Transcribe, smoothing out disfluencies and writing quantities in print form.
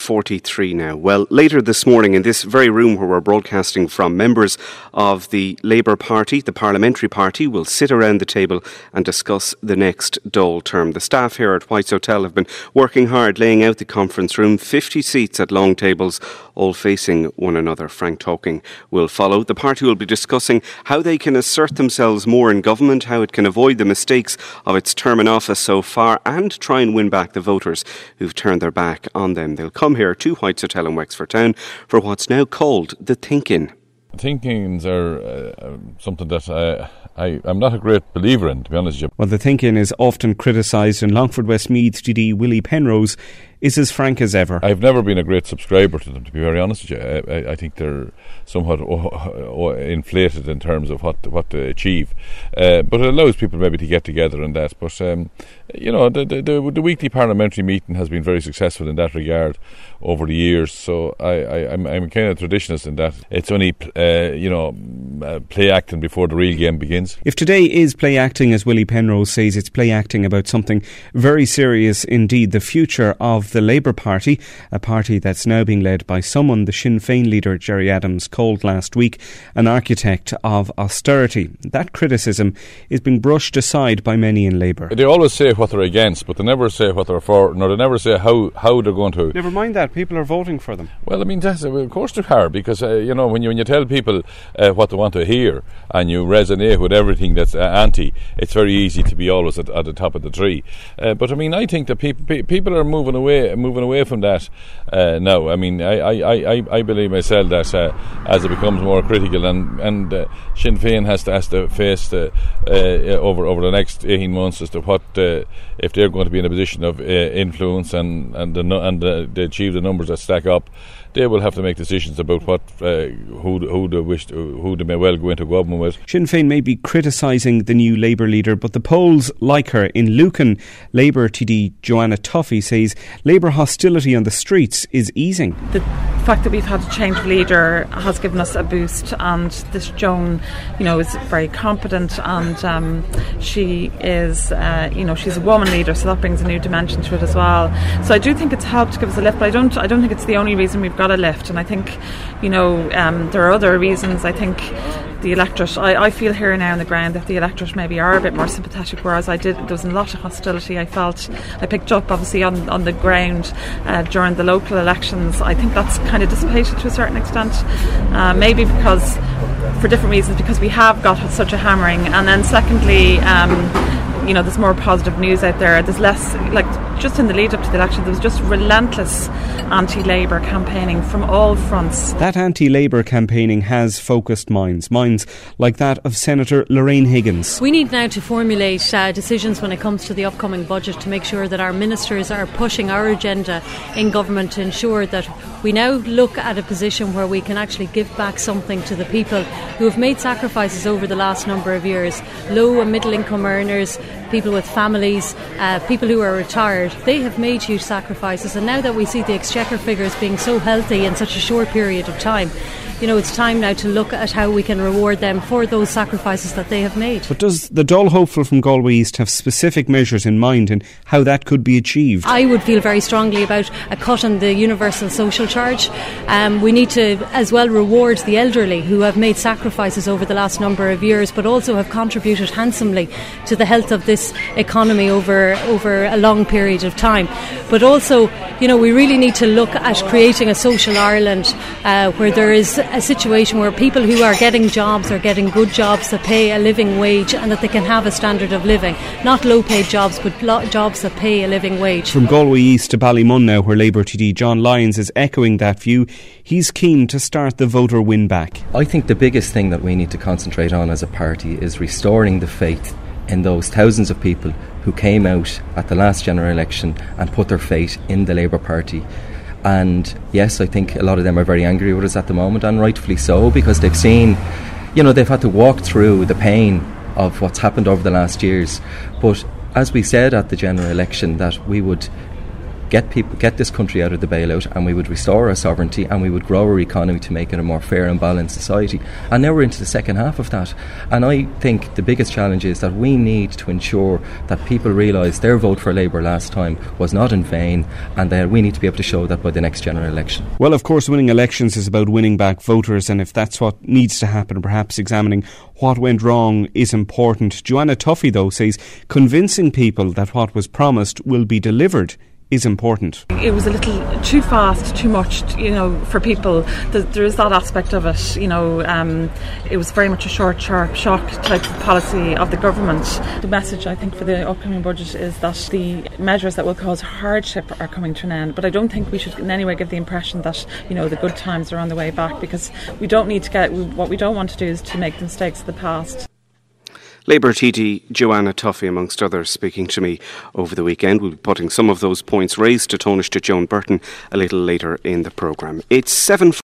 8:43 now. Well, later this morning in this very room where we're broadcasting from, members of the Labour Party, the Parliamentary Party, will sit around the table and discuss the next Dáil term. The staff here at White's Hotel have been working hard laying out the conference room, 50 seats at long tables, all facing one another. Frank Talking will follow. The party will be discussing how they can assert themselves more in government, how it can avoid the mistakes of its term in office so far, and try and win back the voters who've turned their back on them. They'll come here to White's Hotel in Wexford Town for what's now called the Think-In. Think-ins are something that I'm not a great believer in, to be honest with you. Well, the Think-In is often criticised, and Longford Westmeath TD Willie Penrose is as frank as ever. I've never been a great subscriber to them, to be very honest with you. I think they're somewhat inflated in terms of what to achieve. But it allows people maybe to get together and that. But, the weekly parliamentary meeting has been very successful in that regard over the years. So I'm kind of traditionalist in that. It's only, play acting before the real game begins. If today is play acting, as Willie Penrose says, it's play acting about something very serious indeed, the future of the Labour Party, a party that's now being led by someone the Sinn Féin leader Gerry Adams called last week an architect of austerity. That criticism is being brushed aside by many in Labour. They always say what they're against, but they never say what they're for, nor they never say how they're going to. Never mind that, people are voting for them. Well, I mean, of course they are, because when you tell people what they want to hear and you resonate with everything that's anti, it's very easy to be always at the top of the tree. But I mean, I think that people are moving away from that now. I mean, I believe myself that as it becomes more critical and Sinn Féin has to face over the next 18 months as to what if they're going to be in a position of influence and they achieve the numbers that stack up, they will have to make decisions about who they may well go into government with. Sinn Féin may be criticising the new Labour leader, but the polls like her. In Lucan, Labour TD Joanna Tuffy says Labour hostility on the streets is easing. The fact that we've had a change of leader has given us a boost, and this Joan, is very competent, and she is, she's a woman leader, so that brings a new dimension to it as well. So I do think it's helped to give us a lift, but I don't think it's the only reason we've got a lift, and I think there are other reasons. I think the electorate, I feel here now on the ground that the electorate maybe are a bit more sympathetic, whereas there was a lot of hostility I picked up obviously on the ground during the local elections. I think that's kind of dissipated to a certain extent, maybe because for different reasons, because we have got such a hammering, and then secondly there's more positive news out there. There's less, just in the lead up to the election, there was just relentless anti-Labour campaigning from all fronts. That anti-Labour campaigning has focused minds like that of Senator Lorraine Higgins. We need now to formulate decisions when it comes to the upcoming budget to make sure that our ministers are pushing our agenda in government to ensure that we now look at a position where we can actually give back something to the people who have made sacrifices over the last number of years. Low and middle income earners, people with families, people who are retired, they have made huge sacrifices, and now that we see the Exchequer figures being so healthy in such a short period of time, it's time now to look at how we can reward them for those sacrifices that they have made. But does the Dáil hopeful from Galway East have specific measures in mind and how that could be achieved? I would feel very strongly about a cut on the universal social charge. We need to as well reward the elderly who have made sacrifices over the last number of years, but also have contributed handsomely to the health of this economy over a long period of time. But also, we really need to look at creating a social Ireland where there is a situation where people who are getting jobs are getting good jobs that pay a living wage, and that they can have a standard of living, not low paid jobs, but jobs that pay a living wage. From Galway East to Ballymun now, where Labour TD John Lyons is echoing that view. He's keen to start the voter win back. I think the biggest thing that we need to concentrate on as a party is restoring the faith in those thousands of people who came out at the last general election and put their faith in the Labour Party. And yes, I think a lot of them are very angry with us at the moment, and rightfully so, because they've seen, they've had to walk through the pain of what's happened over the last years. But as we said at the general election, that we would get this country out of the bailout, and we would restore our sovereignty, and we would grow our economy to make it a more fair and balanced society. And now we're into the second half of that. And I think the biggest challenge is that we need to ensure that people realise their vote for Labour last time was not in vain, and that we need to be able to show that by the next general election. Well, of course, winning elections is about winning back voters, and if that's what needs to happen, perhaps examining what went wrong is important. Joanna Tuffy, though, says convincing people that what was promised will be delivered is important. It was a little too fast, too much, for people. There is that aspect of it, it was very much a short, sharp shock type of policy of the government. The message, I think, for the upcoming budget is that the measures that will cause hardship are coming to an end, but I don't think we should in any way give the impression that, the good times are on the way back, because we don't need to what we don't want to do is to make the mistakes of the past. Labour TD Joanna Tuffy, amongst others, speaking to me over the weekend. We'll be putting some of those points raised to Taoiseach Joan Burton a little later in the programme. It's 7